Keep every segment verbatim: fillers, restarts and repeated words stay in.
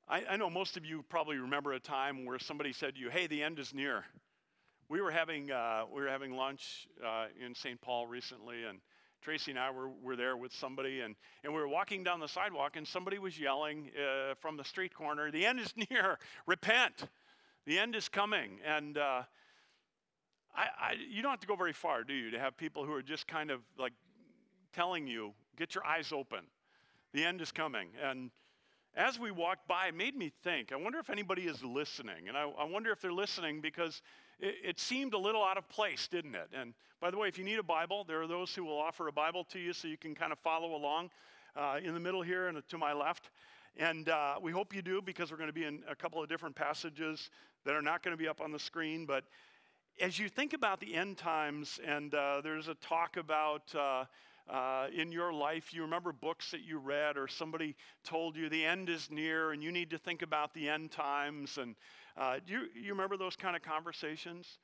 I, I know most of you probably remember a time where somebody said to you, hey, the end is near. We were having uh, we were having lunch uh, in Saint Paul recently, and Tracy and I were, were there with somebody, and, and we were walking down the sidewalk, and somebody was yelling uh, from the street corner, the end is near, repent, the end is coming. And uh, I, I, you don't have to go very far, do you, to have people who are just kind of like telling you, get your eyes open, the end is coming. And as we walked by, it made me think, I wonder if anybody is listening. And I, I wonder if they're listening because it, it seemed a little out of place, didn't it? And by the way, if you need a Bible, there are those who will offer a Bible to you so you can kind of follow along uh, in the middle here and to my left. And uh, we hope you do, because we're going to be in a couple of different passages that are not going to be up on the screen. But as you think about the end times, and uh, there's a talk about uh, Uh, in your life, you remember books that you read, or somebody told you the end is near and you need to think about the end times. And uh, do you, you remember those kind of conversations?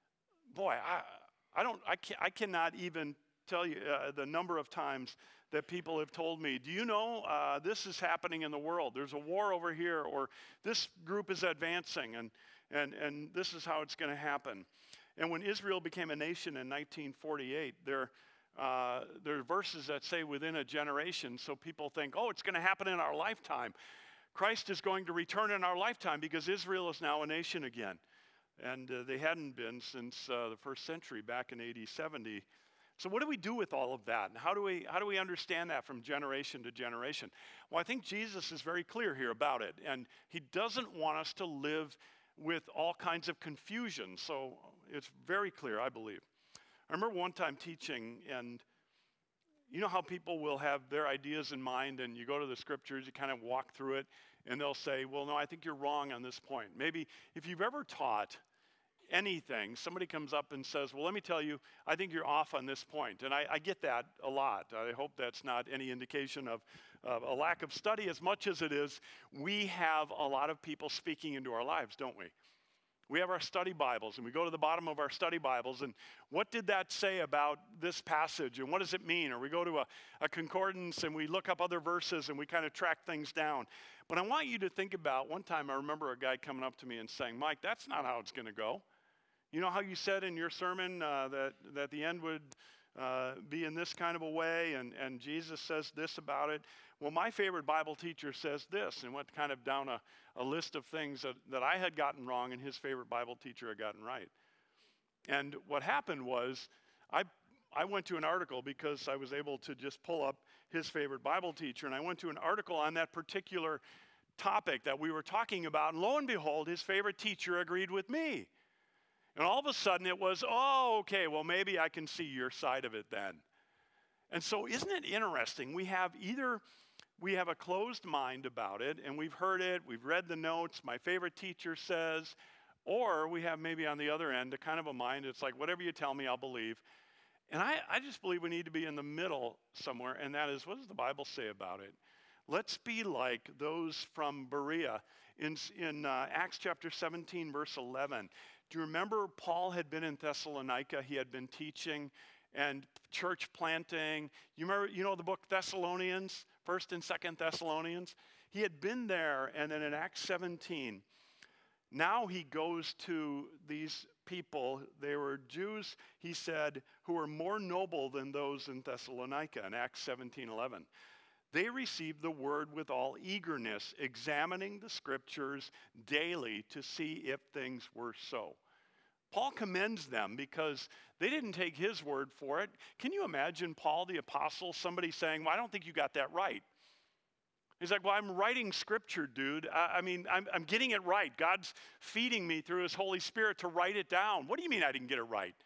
Boy, I, I don't, I, can, I cannot even tell you uh, the number of times that people have told me, do you know uh, this is happening in the world? There's a war over here, or this group is advancing, and, and, and this is how it's going to happen. And when Israel became a nation in nineteen forty-eight, there Uh, there are verses that say within a generation, so people think, oh, it's going to happen in our lifetime. Christ is going to return in our lifetime because Israel is now a nation again. And uh, they hadn't been since uh, the first century, back in A D seventy. So what do we do with all of that? And how do we, how do we understand that from generation to generation? Well, I think Jesus is very clear here about it. And he doesn't want us to live with all kinds of confusion. So it's very clear, I believe. I remember one time teaching, and you know how people will have their ideas in mind, and you go to the scriptures, you kind of walk through it, and they'll say, well, no, I think you're wrong on this point. Maybe if you've ever taught anything, somebody comes up and says, well, let me tell you, I think you're off on this point. And I, I get that a lot. I hope that's not any indication of, of a lack of study as much as it is we have a lot of people speaking into our lives, don't we? We have our study Bibles, and we go to the bottom of our study Bibles, and what did that say about this passage, and what does it mean? Or we go to a, a concordance, and we look up other verses, and we kind of track things down. But I want you to think about, one time I remember a guy coming up to me and saying, Mike, that's not how it's going to go. You know how you said in your sermon uh, that, that the end would uh, be in this kind of a way, and, and Jesus says this about it? Well, my favorite Bible teacher says this, and went kind of down a, a list of things that, that I had gotten wrong and his favorite Bible teacher had gotten right. And what happened was I, I went to an article because I was able to just pull up his favorite Bible teacher, and I went to an article on that particular topic that we were talking about, and lo and behold, his favorite teacher agreed with me. And all of a sudden it was, oh, okay, well, maybe I can see your side of it then. And so isn't it interesting? We have either... We have a closed mind about it, and we've heard it, we've read the notes, my favorite teacher says, or we have maybe on the other end a kind of a mind, it's like, whatever you tell me, I'll believe. And I, I just believe we need to be in the middle somewhere, and that is, what does the Bible say about it? Let's be like those from Berea. In, in uh, Acts chapter seventeen, verse eleven, do you remember Paul had been in Thessalonica? He had been teaching and church planting. You remember, you know the book Thessalonians? First and Second Thessalonians. He had been there, and then in Acts seventeen, now he goes to these people. They were Jews, he said, who were more noble than those in Thessalonica in Acts seventeen eleven. They received the word with all eagerness, examining the scriptures daily to see if things were so. Paul commends them because they didn't take his word for it. Can you imagine Paul the apostle, somebody saying, well, I don't think you got that right. He's like, well, I'm writing scripture, dude. I, I mean, I'm, I'm getting it right. God's feeding me through his Holy Spirit to write it down. What do you mean I didn't get it right?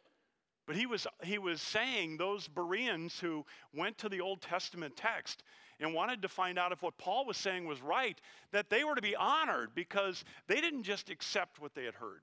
But he was, he was saying those Bereans who went to the Old Testament text and wanted to find out if what Paul was saying was right, that they were to be honored because they didn't just accept what they had heard.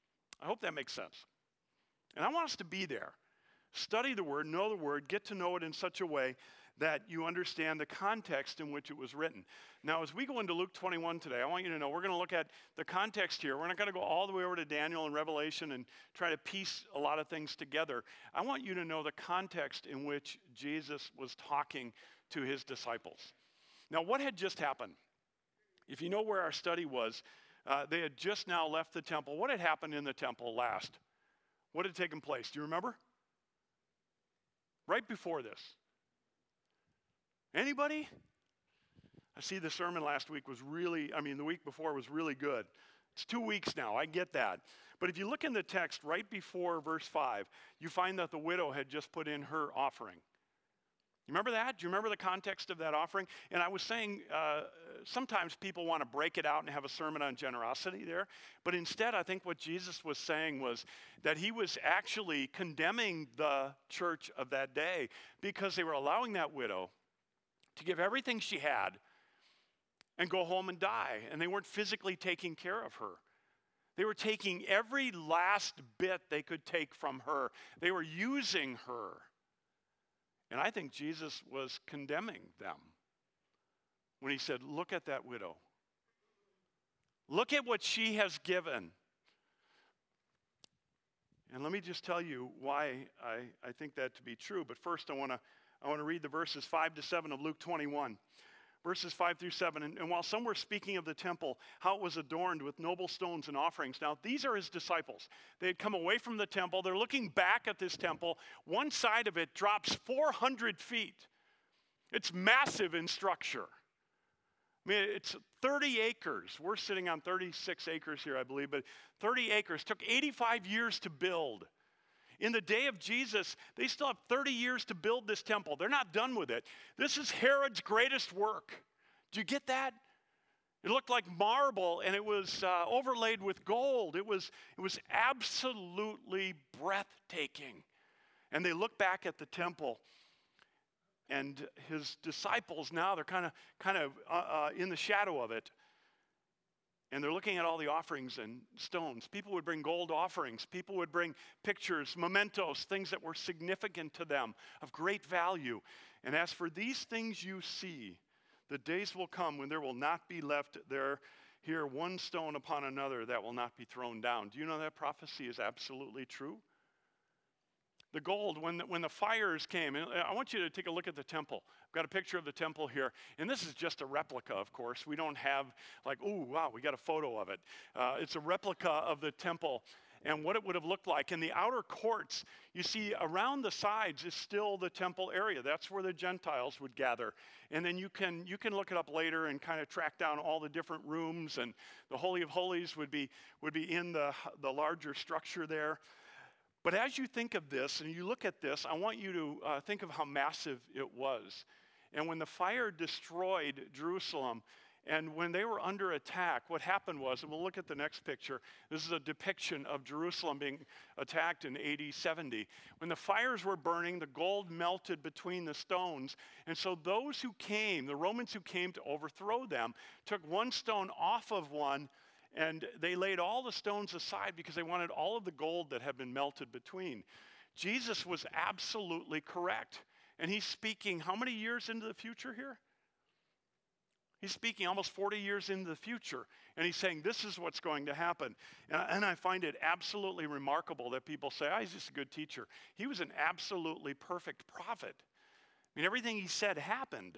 I hope that makes sense. And I want us to be there. Study the word, know the word, get to know it in such a way that you understand the context in which it was written. Now, as we go into Luke twenty-one today, I want you to know we're going to look at the context here. We're not going to go all the way over to Daniel and Revelation and try to piece a lot of things together. I want you to know the context in which Jesus was talking to his disciples. Now, what had just happened? If you know where our study was, uh, they had just now left the temple. What had happened in the temple last? What had taken place? Do you remember? Right before this. Anybody? I see the sermon last week was really, I mean, the week before was really good. It's two weeks now, I get that. But if you look in the text right before verse five, you find that the widow had just put in her offering. You remember that? Do you remember the context of that offering? And I was saying uh, sometimes people want to break it out and have a sermon on generosity there. But instead, I think what Jesus was saying was that he was actually condemning the church of that day because they were allowing that widow to give everything she had and go home and die. And they weren't physically taking care of her. They were taking every last bit they could take from her. They were using her. And I think Jesus was condemning them when he said, look at that widow. Look at what she has given. And let me just tell you why I, I think that to be true. But first I want to I want to read the verses five to seven of Luke twenty-one. Verses five through seven. And, and while some were speaking of the temple, how it was adorned with noble stones and offerings. Now, these are his disciples. They had come away from the temple. They're looking back at this temple. One side of it drops four hundred feet. It's massive in structure. I mean, it's thirty acres. We're sitting on thirty-six acres here, I believe, but thirty acres. Took eighty-five years to build. In the day of Jesus, they still have thirty years to build this temple. They're not done with it. This is Herod's greatest work. Do you get that? It looked like marble, and it was uh, overlaid with gold. It was, it was absolutely breathtaking. And they look back at the temple, and his disciples now, they're kind of kind of uh, uh, in the shadow of it. And they're looking at all the offerings and stones. People would bring gold offerings. People would bring pictures, mementos, things that were significant to them, of great value. And as for these things you see, the days will come when there will not be left there here one stone upon another that will not be thrown down. Do you know that prophecy is absolutely true? The gold, when the, when the fires came, and I want you to take a look at the temple. I've got a picture of the temple here, and this is just a replica, of course. We don't have like, oh, wow, we got a photo of it. Uh, it's a replica of the temple and what it would have looked like. In the outer courts, you see around the sides is still the temple area. That's where the Gentiles would gather. And then you can, you can look it up later and kind of track down all the different rooms, and the Holy of Holies would be, would be in the, the larger structure there. But as you think of this and you look at this, I want you to uh, think of how massive it was. And when the fire destroyed Jerusalem and when they were under attack, what happened was, and we'll look at the next picture, this is a depiction of Jerusalem being attacked in A D seventy. When the fires were burning, the gold melted between the stones. And so those who came, the Romans who came to overthrow them, took one stone off of one, and they laid all the stones aside because they wanted all of the gold that had been melted between. Jesus was absolutely correct. And he's speaking how many years into the future here? He's speaking almost forty years into the future. And he's saying this is what's going to happen. And, and I find it absolutely remarkable that people say, oh, he's just a good teacher. He was an absolutely perfect prophet. I mean, everything he said happened.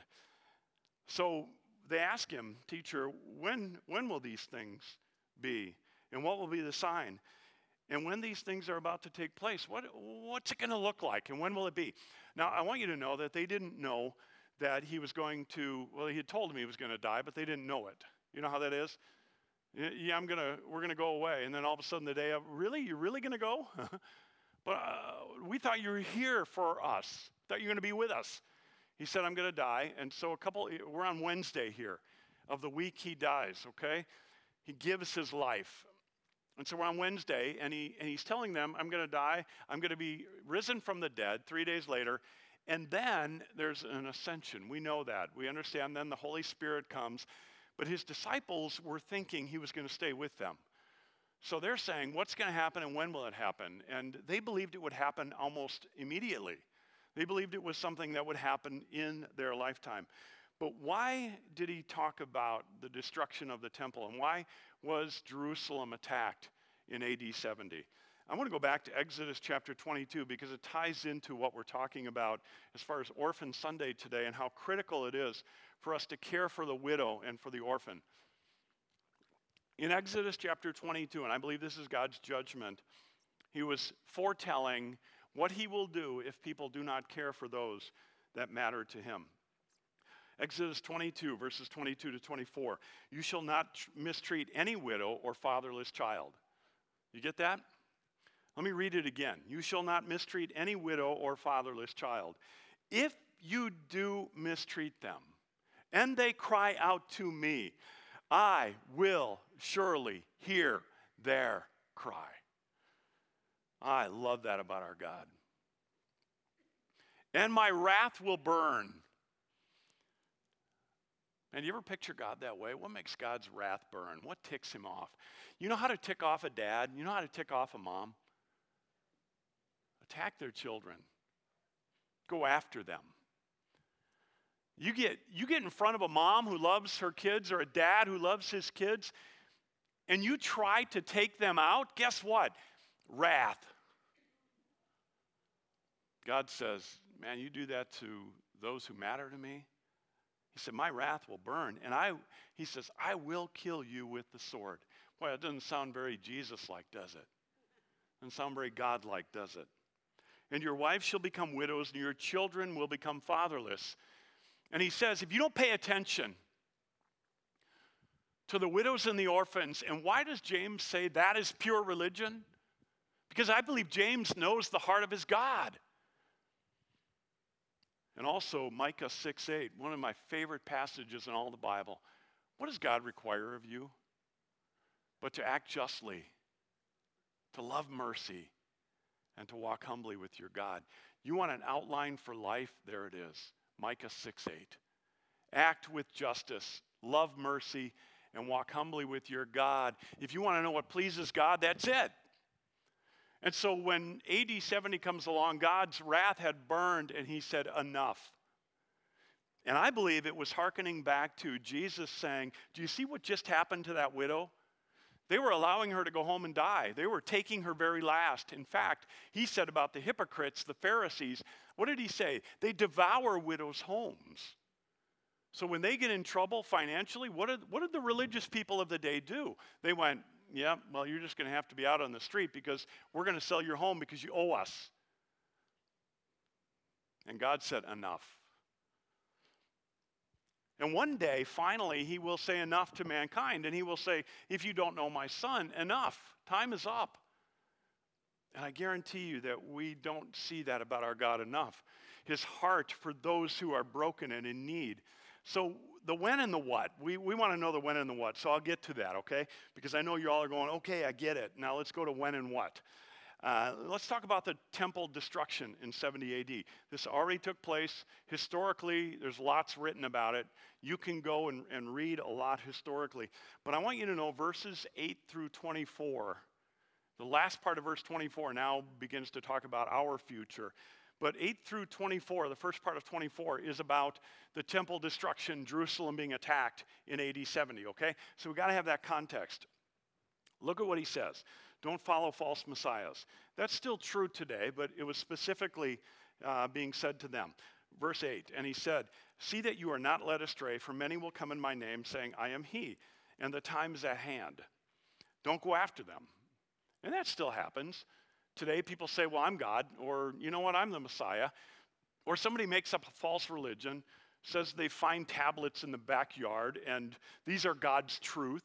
So they ask him, teacher, when, when will these things be? And what will be the sign? And when these things are about to take place, what, what's it going to look like? And when will it be? Now, I want you to know that they didn't know that he was going to, well, he had told them he was going to die, but they didn't know it. You know how that is? Yeah, I'm going to, we're going to go away. And then all of a sudden the day of, really? You're really going to go? But uh, we thought you were here for us. Thought you were going to be with us. He said, I'm going to die. And so a couple, we're on Wednesday here of the week he dies, okay? He gives his life. And so we're on Wednesday, and, he, and he's telling them, I'm going to die. I'm going to be risen from the dead three days later. And then there's an ascension. We know that. We understand then the Holy Spirit comes. But his disciples were thinking he was going to stay with them. So they're saying, what's going to happen and when will it happen? And they believed it would happen almost immediately. They believed it was something that would happen in their lifetime. But why did he talk about the destruction of the temple? And why was Jerusalem attacked in A D seventy? I want to go back to Exodus chapter twenty-two because it ties into what we're talking about as far as Orphan Sunday today and how critical it is for us to care for the widow and for the orphan. In Exodus chapter twenty-two, and I believe this is God's judgment, he was foretelling what he will do if people do not care for those that matter to him. Exodus twenty-two, verses twenty-two to twenty-four. You shall not tr- mistreat any widow or fatherless child. You get that? Let me read it again. You shall not mistreat any widow or fatherless child. If you do mistreat them, and they cry out to me, I will surely hear their cry. I love that about our God. And my wrath will burn. And you ever picture God that way? What makes God's wrath burn? What ticks him off? You know how to tick off a dad? You know how to tick off a mom? Attack their children. Go after them. You get, you get in front of a mom who loves her kids or a dad who loves his kids, and you try to take them out, guess what? Wrath. God says, man, you do that to those who matter to me? He said, my wrath will burn. And I, he says, I will kill you with the sword. Boy, that doesn't sound very Jesus-like, does it? Doesn't sound very God-like, does it? And your wife shall become widows, and your children will become fatherless. And he says, if you don't pay attention to the widows and the orphans, and why does James say that is pure religion? Because I believe James knows the heart of his God. And also Micah six eight, one of my favorite passages in all the Bible. What does God require of you? But to act justly, to love mercy, and to walk humbly with your God. You want an outline for life? There it is. Micah six eight. Act with justice, love mercy, and walk humbly with your God. If you want to know what pleases God, that's it. And so when A D seventy comes along, God's wrath had burned, and he said, enough. And I believe it was hearkening back to Jesus saying, do you see what just happened to that widow? They were allowing her to go home and die. They were taking her very last. In fact, he said about the hypocrites, the Pharisees, what did he say? They devour widows' homes. So when they get in trouble financially, what did, what did the religious people of the day do? They went, yeah, well, you're just going to have to be out on the street because we're going to sell your home because you owe us. And God said, enough. And one day, finally, he will say enough to mankind. And he will say, if you don't know my son, enough. Time is up. And I guarantee you that we don't see that about our God enough. His heart for those who are broken and in need. So the when and the what. We, we want to know the when and the what. So I'll get to that, okay? Because I know you all are going, okay, I get it. Now let's go to when and what. Uh, let's talk about the temple destruction in seventy A D. This already took place. Historically, there's lots written about it. You can go and, and read a lot historically. But I want you to know verses eight through twenty-four. The last part of verse twenty-four now begins to talk about our future. But eight through twenty-four, the first part of twenty-four, is about the temple destruction, Jerusalem being attacked in A D seventy, okay? So we got to have that context. Look at what he says. Don't follow false messiahs. That's still true today, but it was specifically uh, being said to them. Verse eight, and he said, see that you are not led astray, for many will come in my name, saying, I am he, and the time is at hand. Don't go after them. And that still happens. Today, people say, well, I'm God, or you know what, I'm the Messiah. Or somebody makes up a false religion, says they find tablets in the backyard, and these are God's truth.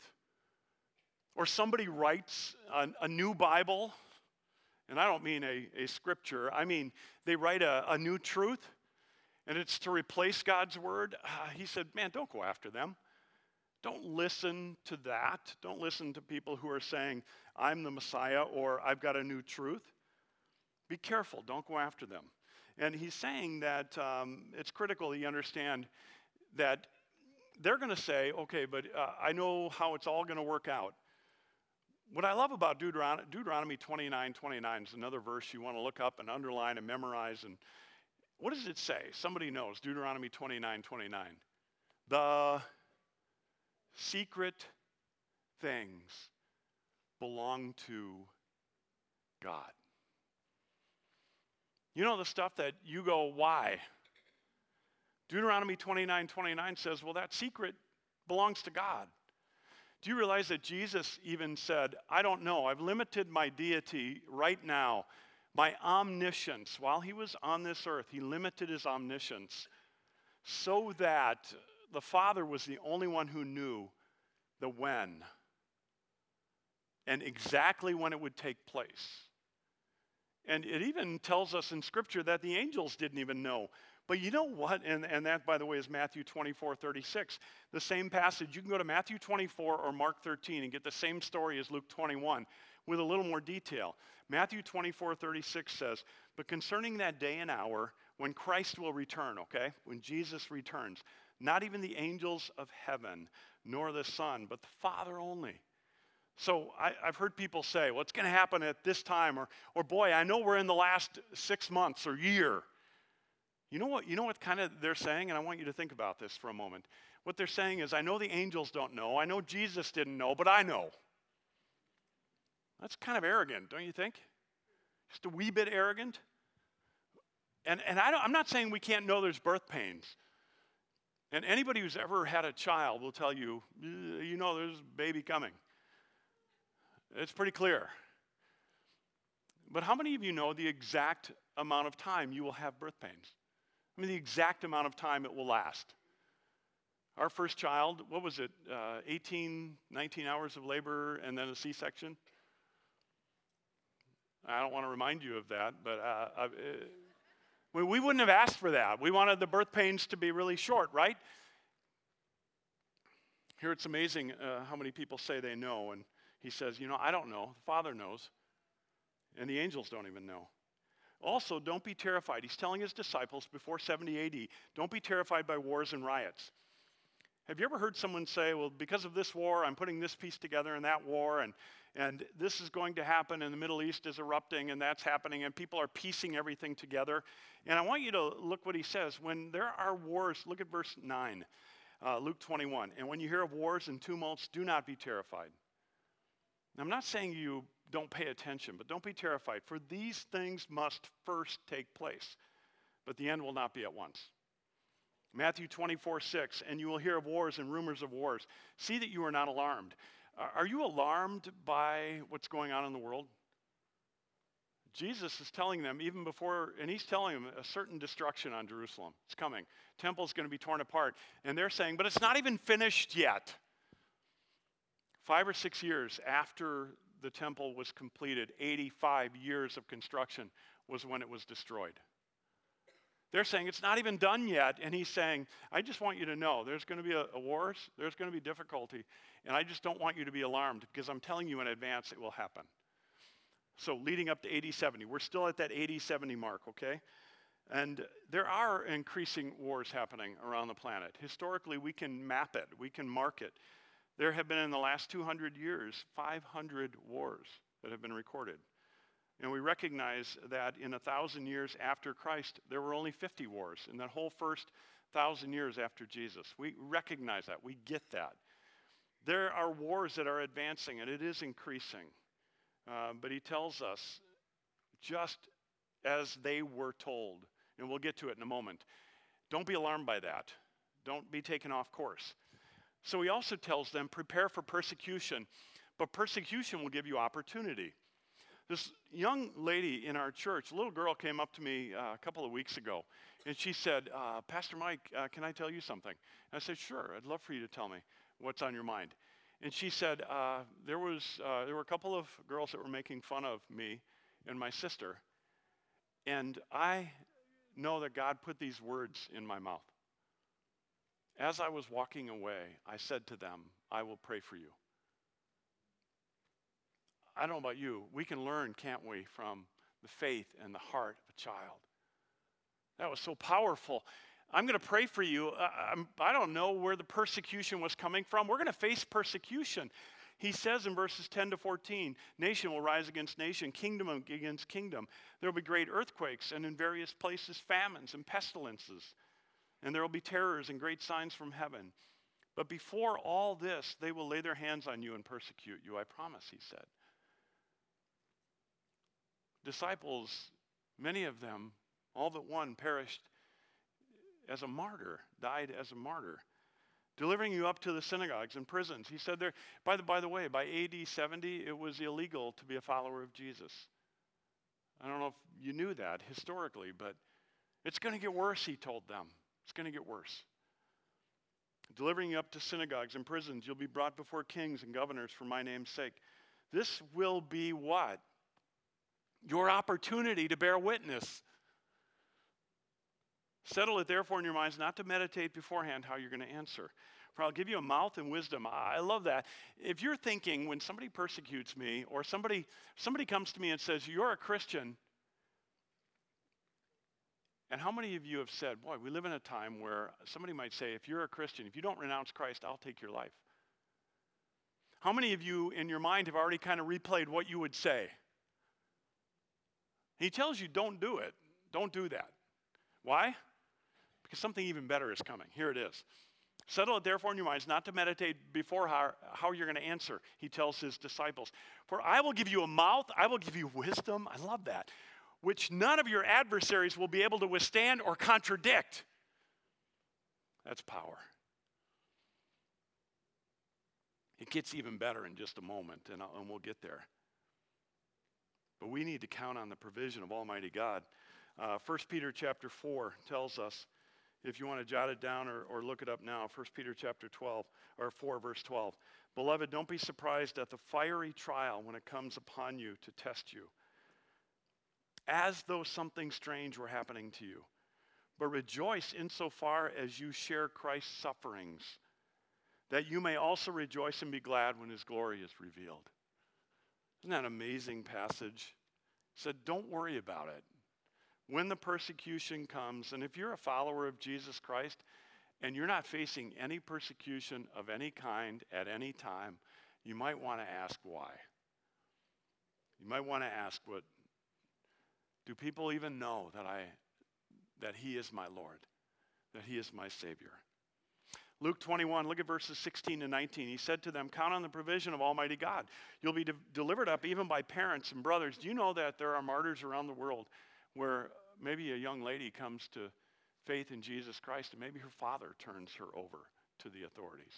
Or somebody writes a, a new Bible, and I don't mean a, a scripture, I mean they write a, a new truth, and it's to replace God's word. Uh, he said, man, don't go after them. Don't listen to that. Don't listen to people who are saying, I'm the Messiah, or I've got a new truth. Be careful, don't go after them. And he's saying that um, it's critical that you understand that they're going to say, okay, but uh, I know how it's all going to work out. What I love about Deuteronomy, Deuteronomy twenty-nine twenty-nine is another verse you want to look up and underline and memorize. And what does it say? Somebody knows. Deuteronomy twenty-nine twenty-nine. The secret things belong to God. You know the stuff that you go, why? Deuteronomy twenty-nine twenty-nine says, well, that secret belongs to God. Do you realize that Jesus even said, I don't know, I've limited my deity right now, my omniscience. While he was on this earth, he limited his omniscience so that the Father was the only one who knew the when and exactly when it would take place. And it even tells us in Scripture that the angels didn't even know. But you know what? And, and that, by the way, is Matthew twenty-four thirty-six. The same passage. You can go to Matthew twenty-four or Mark thirteen and get the same story as Luke twenty-one with a little more detail. Matthew twenty-four thirty-six says, but concerning that day and hour when Christ will return, okay, when Jesus returns, not even the angels of heaven, nor the Son, but the Father only. So I, I've heard people say, what's going to happen at this time? Or, or boy, I know we're in the last six months or year. You know what, you know what kind of they're saying? And I want you to think about this for a moment. What they're saying is, I know the angels don't know. I know Jesus didn't know, but I know. That's kind of arrogant, don't you think? Just a wee bit arrogant. And, and I don't, I'm not saying we can't know there's birth pains. And anybody who's ever had a child will tell you, you know there's a baby coming. It's pretty clear. But how many of you know the exact amount of time you will have birth pains? I mean, the exact amount of time it will last. Our first child, what was it, uh, eighteen, nineteen hours of labor and then a C-section? I don't want to remind you of that, but uh, I, we, we wouldn't have asked for that. We wanted the birth pains to be really short, right? Here it's amazing uh, how many people say they know, and he says, you know, I don't know. The Father knows, and the angels don't even know. Also, don't be terrified. He's telling his disciples before seventy A D, don't be terrified by wars and riots. Have you ever heard someone say, well, because of this war, I'm putting this piece together and that war, and, and this is going to happen, and the Middle East is erupting, and that's happening, and people are piecing everything together. And I want you to look what he says. When there are wars, look at verse nine, uh, Luke twenty-one. And when you hear of wars and tumults, do not be terrified. I'm not saying you don't pay attention, but don't be terrified, for these things must first take place, but the end will not be at once. Matthew twenty-four six, and you will hear of wars and rumors of wars. See that you are not alarmed. Are you alarmed by what's going on in the world? Jesus is telling them even before, and he's telling them a certain destruction on Jerusalem. It's coming. Temple's going to be torn apart. And they're saying, but it's not even finished yet. Five or six years after the temple was completed, eighty-five years of construction was when it was destroyed. They're saying it's not even done yet, and he's saying, I just want you to know there's going to be a, a wars, there's going to be difficulty, and I just don't want you to be alarmed because I'm telling you in advance it will happen. So leading up to A D seventy, we're still at that A D seventy mark, okay? And there are increasing wars happening around the planet. Historically, we can map it, we can mark it. There have been in the last two hundred years, five hundred wars that have been recorded. And we recognize that in a thousand years after Christ, there were only fifty wars in that whole first thousand years after Jesus. We recognize that. We get that. There are wars that are advancing, and it is increasing. Uh, but he tells us, just as they were told, and we'll get to it in a moment, don't be alarmed by that. Don't be taken off course. So he also tells them, prepare for persecution, but persecution will give you opportunity. This young lady in our church, a little girl came up to me uh, a couple of weeks ago, and she said, uh, Pastor Mike, uh, can I tell you something? And I said, sure, I'd love for you to tell me what's on your mind. And she said, uh, there was uh, there were a couple of girls that were making fun of me and my sister, and I know that God put these words in my mouth. As I was walking away, I said to them, I will pray for you. I don't know about you. We can learn, can't we, from the faith and the heart of a child. That was so powerful. I'm going to pray for you. I, I'm, I don't know where the persecution was coming from. We're going to face persecution. He says in verses ten to fourteen, nation will rise against nation, kingdom against kingdom. There will be great earthquakes, and in various places famines and pestilences. And there will be terrors and great signs from heaven. But before all this, they will lay their hands on you and persecute you, I promise, he said. Disciples, many of them, all but one, perished as a martyr, died as a martyr. delivering you up to the synagogues and prisons. He said there, by the, by the way, by A D seventy, it was illegal to be a follower of Jesus. I don't know if you knew that historically, but it's going to get worse, he told them. It's going to get worse. Delivering you up to synagogues and prisons, you'll be brought before kings and governors for my name's sake. This will be what? Your opportunity to bear witness. Settle it therefore in your minds not to meditate beforehand how you're going to answer. For I'll give you a mouth and wisdom. I love that. If you're thinking when somebody persecutes me or somebody, somebody comes to me and says, you're a Christian, and how many of you have said, boy, we live in a time where somebody might say, if you're a Christian, if you don't renounce Christ, I'll take your life. How many of you in your mind have already kind of replayed what you would say? He tells you, don't do it. Don't do that. Why? Because something even better is coming. Here it is. Settle it therefore in your minds not to meditate before how, how you're going to answer, he tells his disciples. For I will give you a mouth, I will give you wisdom. I love that. Which none of your adversaries will be able to withstand or contradict. That's power. It gets even better in just a moment, and, I'll, and we'll get there. But we need to count on the provision of Almighty God. Uh, First Peter chapter four tells us, if you want to jot it down or, or look it up now, First Peter chapter twelve, or four verse twelve. Beloved, don't be surprised at the fiery trial when it comes upon you to test you, as though something strange were happening to you. But rejoice insofar as you share Christ's sufferings, that you may also rejoice and be glad when his glory is revealed. Isn't that an amazing passage? He said, don't worry about it. When the persecution comes, and if you're a follower of Jesus Christ, and you're not facing any persecution of any kind at any time, you might want to ask why. You might want to ask, what, do people even know that I, that he is my Lord, that he is my Savior? Luke twenty-one, look at verses sixteen to nineteen. He said to them, count on the provision of Almighty God. You'll be de- delivered up even by parents and brothers. Do you know that there are martyrs around the world where maybe a young lady comes to faith in Jesus Christ and maybe her father turns her over to the authorities?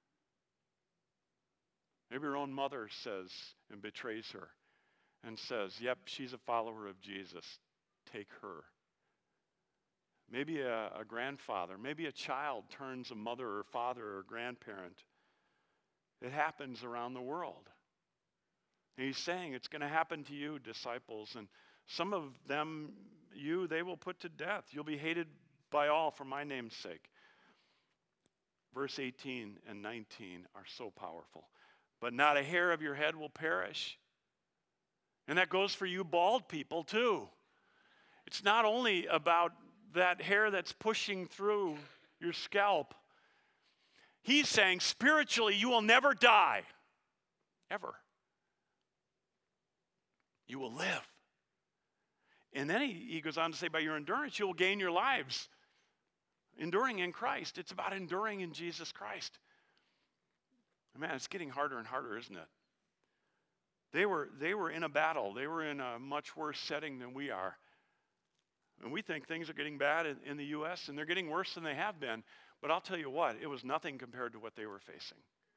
Maybe her own mother says and betrays her and says, yep, she's a follower of Jesus. Take her. Maybe a, a grandfather, maybe a child turns a mother or father or grandparent. It happens around the world. And he's saying it's going to happen to you, disciples. And some of them, you, they will put to death. You'll be hated by all for my name's sake. Verse eighteen and nineteen are so powerful. But not a hair of your head will perish. And that goes for you bald people too. It's not only about that hair that's pushing through your scalp. He's saying spiritually you will never die. Ever. You will live. And then he, he goes on to say, by your endurance you will gain your lives. Enduring in Christ. It's about enduring in Jesus Christ. Man, it's getting harder and harder, isn't it? They were, they were in a battle. They were in a much worse setting than we are. And we think things are getting bad in, in the U S, and they're getting worse than they have been. But I'll tell you what, it was nothing compared to what they were facing.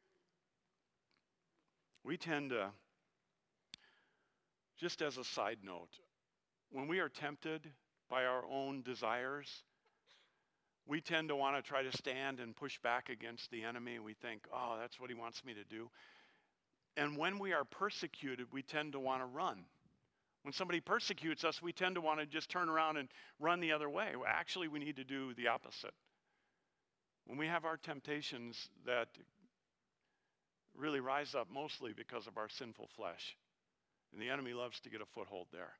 We tend to, just as a side note, when we are tempted by our own desires, we tend to want to try to stand and push back against the enemy. We think, oh, that's what he wants me to do. And when we are persecuted, we tend to want to run. When somebody persecutes us, we tend to want to just turn around and run the other way. Well, actually, we need to do the opposite. When we have our temptations that really rise up mostly because of our sinful flesh, and the enemy loves to get a foothold there,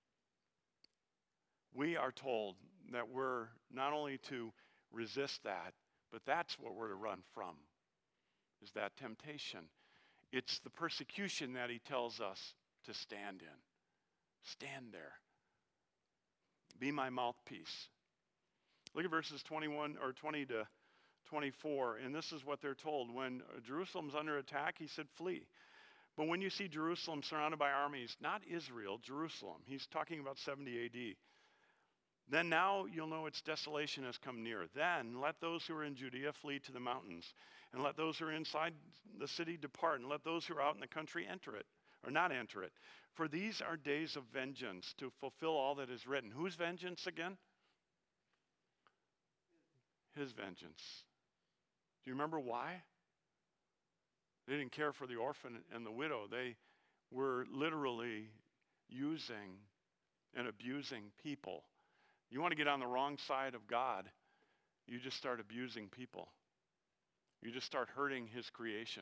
we are told that we're not only to resist that, but that's what we're to run from, is that temptation. It's the persecution that he tells us to stand in. Stand there. Be my mouthpiece. Look at verses twenty-one or twenty to twenty-four, and this is what they're told. When Jerusalem's under attack, he said, flee. But when you see Jerusalem surrounded by armies, not Israel, Jerusalem, he's talking about seventy A D, Then now you'll know its desolation has come near. Then let those who are in Judea flee to the mountains, and let those who are inside the city depart, and let those who are out in the country enter it, or not enter it. For these are days of vengeance, to fulfill all that is written. Whose vengeance again? His vengeance. Do you remember why? They didn't care for the orphan and the widow. They were literally using and abusing people. You want to get on the wrong side of God, you just start abusing people. You just start hurting his creation.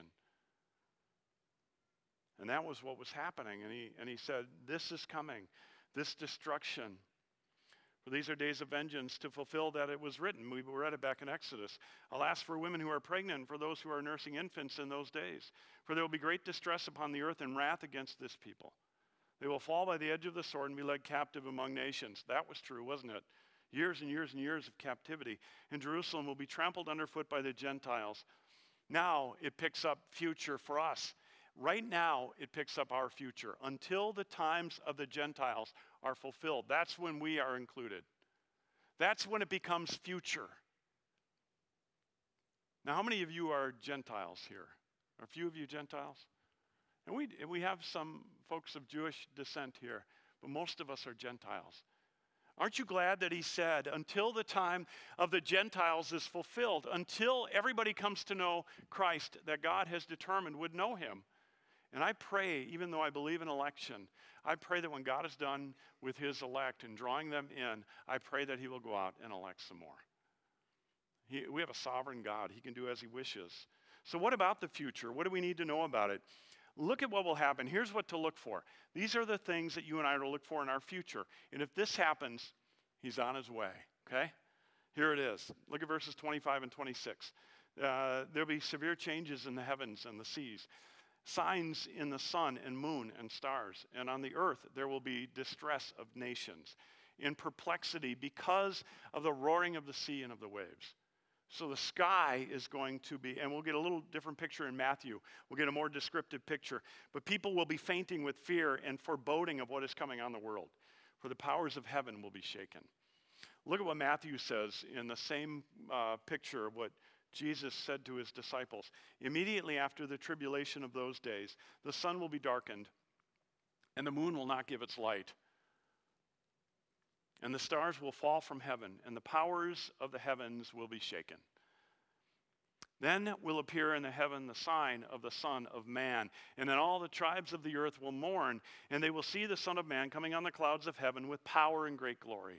And that was what was happening. And he, and he said, this is coming, this destruction. For these are days of vengeance, to fulfill that it was written. We read it back in Exodus. Alas, for women who are pregnant, and for those who are nursing infants in those days. For there will be great distress upon the earth and wrath against this people. They will fall by the edge of the sword and be led captive among nations. That was true, wasn't it? Years and years and years of captivity. And Jerusalem will be trampled underfoot by the Gentiles. Now it picks up future for us. Right now it picks up our future. Until the times of the Gentiles are fulfilled. That's when we are included. That's when it becomes future. Now, how many of you are Gentiles here? Are a few of you Gentiles? And we, we have some folks of Jewish descent here, but most of us are Gentiles. Aren't you glad that he said, until the time of the Gentiles is fulfilled, until everybody comes to know Christ that God has determined would know him? And I pray, even though I believe in election, I pray that when God is done with his elect and drawing them in, I pray that he will go out and elect some more. He, we have a sovereign God. He can do as he wishes. So what about the future? What do we need to know about it? Look at what will happen. Here's what to look for. These are the things that you and I are to look for in our future. And if this happens, he's on his way, okay? Here it is. Look at verses twenty-five and twenty-six. Uh, there'll be severe changes in the heavens and the seas. Signs in the sun and moon and stars. And on the earth there will be distress of nations, in perplexity because of the roaring of the sea and of the waves. So the sky is going to be, and we'll get a little different picture in Matthew. We'll get a more descriptive picture. But people will be fainting with fear and foreboding of what is coming on the world. For the powers of heaven will be shaken. Look at what Matthew says in the same uh, picture of what Jesus said to his disciples. Immediately after the tribulation of those days, the sun will be darkened, and the moon will not give its light. And the stars will fall from heaven, and the powers of the heavens will be shaken. Then will appear in the heaven the sign of the Son of Man. And then all the tribes of the earth will mourn, and they will see the Son of Man coming on the clouds of heaven with power and great glory.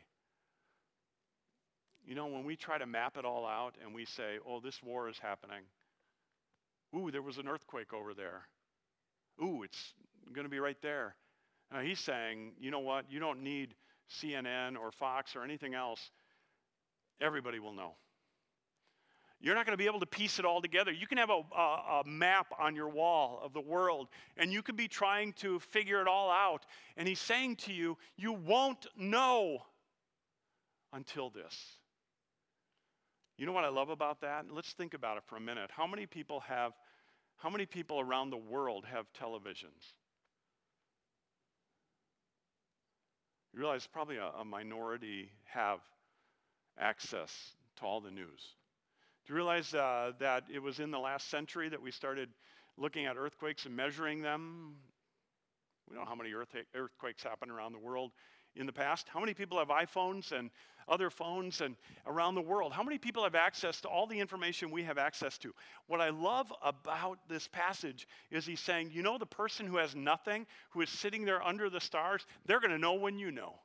You know, when we try to map it all out and we say, oh, this war is happening. Ooh, there was an earthquake over there. Ooh, it's going to be right there. Now, he's saying, you know what? You don't need C N N or Fox or anything else. Everybody will know. You're not going to be able to piece it all together. You can have a, a, a map on your wall of the world, and you could be trying to figure it all out. And he's saying to you, you won't know until this. You know what I love about that? Let's think about it for a minute. How many people have, how many people around the world have televisions? You realize probably a, a minority have access to all the news. Do you realize uh, that it was in the last century that we started looking at earthquakes and measuring them? We don't know how many earth, earthquakes happen around the world in the past. How many people have iPhones and other phones and around the world? How many people have access to all the information we have access to? What I love about this passage is he's saying, you know, the person who has nothing, who is sitting there under the stars, they're going to know when you know.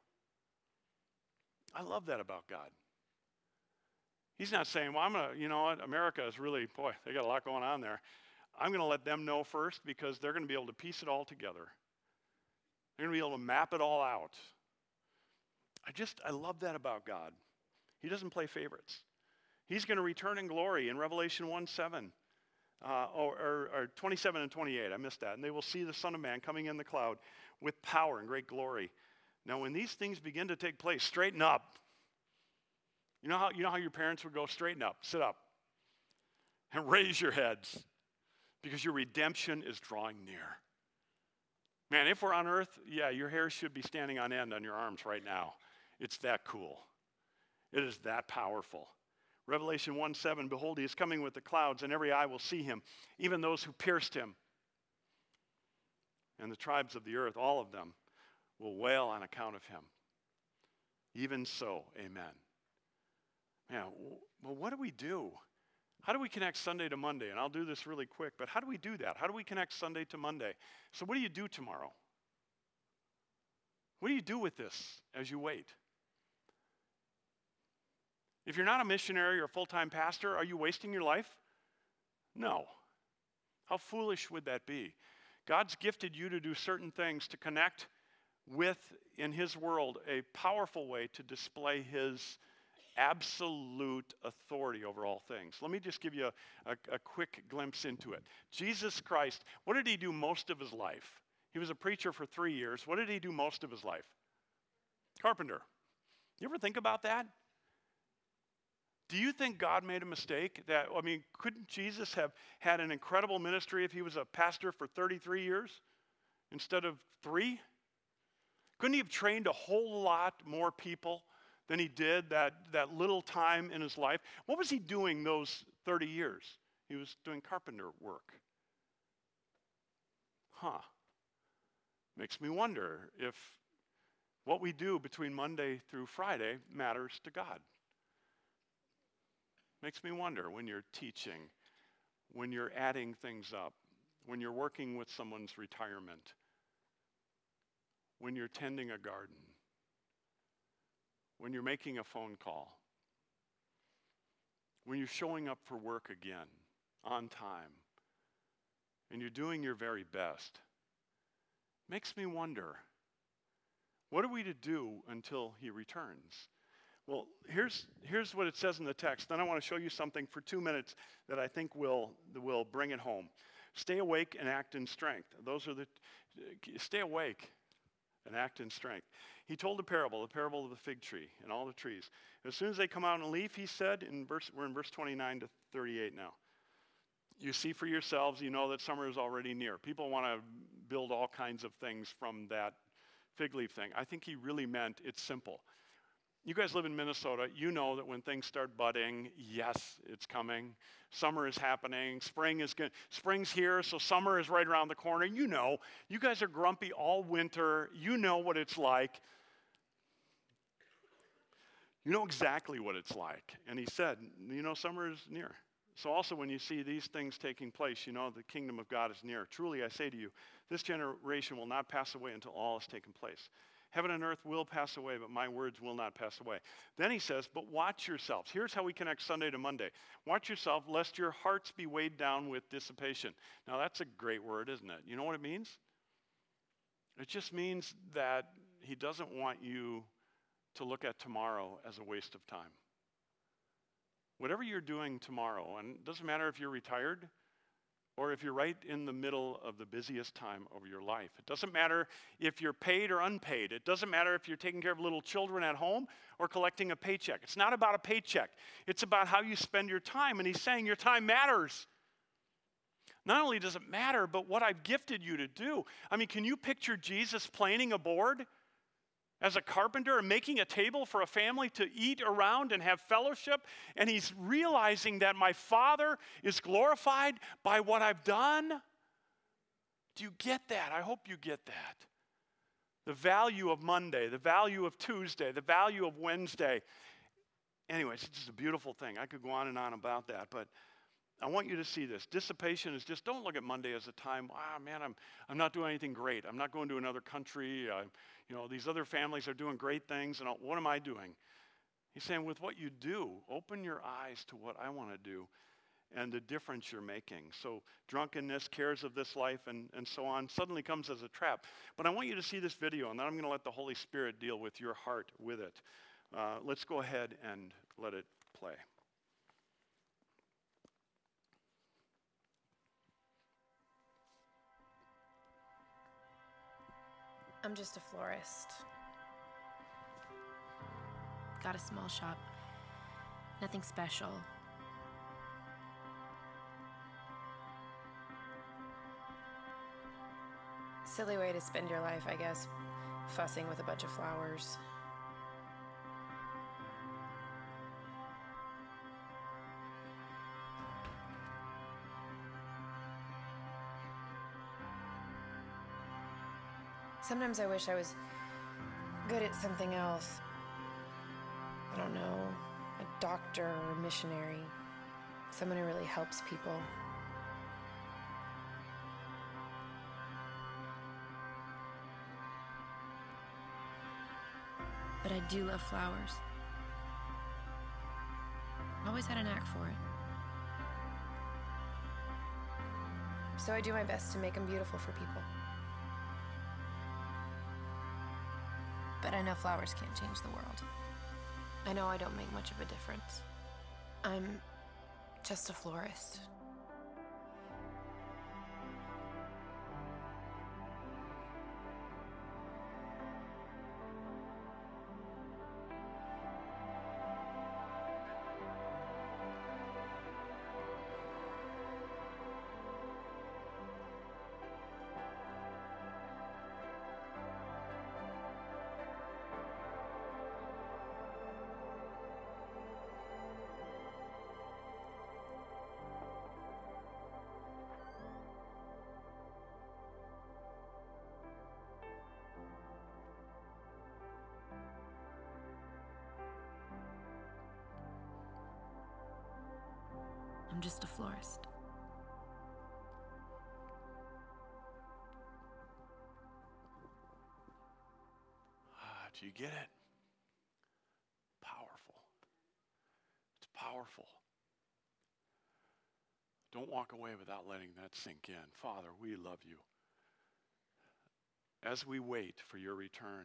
I love that about God. He's not saying, well, I'm going to, you know what, America is really, boy, they got a lot going on there. I'm going to let them know first because they're going to be able to piece it all together. They're going to be able to map it all out. I just, I love that about God. He doesn't play favorites. He's going to return in glory in Revelation one seven, uh, or, or, or twenty-seven and twenty-eight. I missed that. And they will see the Son of Man coming in the cloud with power and great glory. Now, when these things begin to take place, straighten up. You know how, you know how your parents would go, straighten up, sit up, and raise your heads, because your redemption is drawing near. Man, if we're on earth, yeah, your hair should be standing on end on your arms right now. It's that cool. It is that powerful. Revelation one seven, behold, he is coming with the clouds, and every eye will see him, even those who pierced him. And the tribes of the earth, all of them, will wail on account of him. Even so, amen. Man, well, what do we do? How do we connect Sunday to Monday? And I'll do this really quick, but how do we do that? How do we connect Sunday to Monday? So what do you do tomorrow? What do you do with this as you wait? If you're not a missionary or a full-time pastor, are you wasting your life? No. How foolish would that be? God's gifted you to do certain things to connect with, in his world, a powerful way to display his absolute authority over all things. Let me just give you a, a, a quick glimpse into it. Jesus Christ, what did he do most of his life? He was a preacher for three years. What did he do most of his life? Carpenter. You ever think about that? Do you think God made a mistake? That, I mean, couldn't Jesus have had an incredible ministry if he was a pastor for thirty-three years instead of three? Couldn't he have trained a whole lot more people than he did that, that little time in his life? What was he doing those thirty years? He was doing carpenter work. Huh. Makes me wonder if what we do between Monday through Friday matters to God. Makes me wonder when you're teaching, when you're adding things up, when you're working with someone's retirement, when you're tending a garden, when you're making a phone call, when you're showing up for work again on time, and you're doing your very best. Makes me wonder, what are we to do until he returns? Well, here's, here's what it says in the text. Then I want to show you something for two minutes that I think will, will bring it home. Stay awake and act in strength. Those are the, stay awake and act in strength. He told a parable, the parable of the fig tree and all the trees. As soon as they come out in leaf, he said, in verse, we're in verse twenty-nine to thirty-eight now. You see for yourselves, you know that summer is already near. People want to build all kinds of things from that fig leaf thing. I think he really meant it's simple. You guys live in Minnesota. You know that when things start budding, yes, it's coming. Summer is happening. Spring is good. Spring's here, so summer is right around the corner. You know. You guys are grumpy all winter. You know what it's like. You know exactly what it's like. And he said, you know, summer is near. So also when you see these things taking place, you know the kingdom of God is near. Truly I say to you, this generation will not pass away until all has taken place. Heaven and earth will pass away, but my words will not pass away. Then he says, but watch yourselves. Here's how we connect Sunday to Monday. Watch yourself, lest your hearts be weighed down with dissipation. Now that's a great word, isn't it? You know what it means? It just means that he doesn't want you to look at tomorrow as a waste of time. Whatever you're doing tomorrow, and it doesn't matter if you're retired or if you're right in the middle of the busiest time of your life. It doesn't matter if you're paid or unpaid. It doesn't matter if you're taking care of little children at home or collecting a paycheck. It's not about a paycheck. It's about how you spend your time. And he's saying your time matters. Not only does it matter, but what I've gifted you to do. I mean, can you picture Jesus planing a board as a carpenter and making a table for a family to eat around and have fellowship? And he's realizing that my Father is glorified by what I've done. Do you get that? I hope you get that. The value of Monday, the value of Tuesday, the value of Wednesday. Anyways, it's just a beautiful thing. I could go on and on about that, but I want you to see this. Dissipation is just, don't look at Monday as a time, ah, man, I'm, I'm not doing anything great. I'm not going to another country. Uh, you know, these other families are doing great things, and what am I doing? He's saying, with what you do, open your eyes to what I want to do and the difference you're making. So drunkenness, cares of this life, and, and so on suddenly comes as a trap. But I want you to see this video, and then I'm going to let the Holy Spirit deal with your heart with it. Uh, let's go ahead and let it play. I'm just a florist. Got a small shop. Nothing special. Silly way to spend your life, I guess. Fussing with a bunch of flowers. Sometimes I wish I was good at something else. I don't know, a doctor or a missionary. Someone who really helps people. But I do love flowers. Always had a knack for it. So I do my best to make them beautiful for people. But I know flowers can't change the world. I know I don't make much of a difference. I'm just a florist. I'm just a florist. Ah, do you get it? Powerful. It's powerful. Don't walk away without letting that sink in. Father, we love you. As we wait for your return,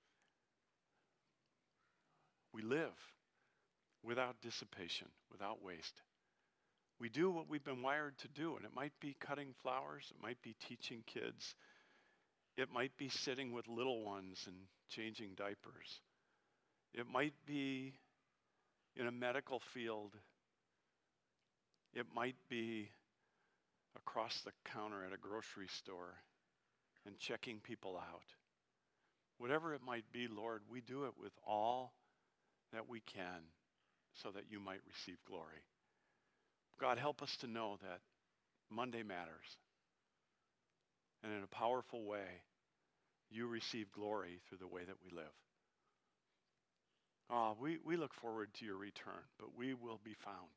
we live without dissipation, without waste. We do what we've been wired to do, and it might be cutting flowers, it might be teaching kids, it might be sitting with little ones and changing diapers. It might be in a medical field. It might be across the counter at a grocery store and checking people out. Whatever it might be, Lord, we do it with all that we can so that you might receive glory. God, help us to know that Monday matters. And in a powerful way, you receive glory through the way that we live. Oh, we, we look forward to your return, but we will be found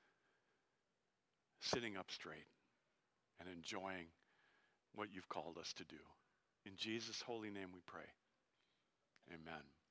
sitting up straight and enjoying what you've called us to do. In Jesus' holy name we pray. Amen.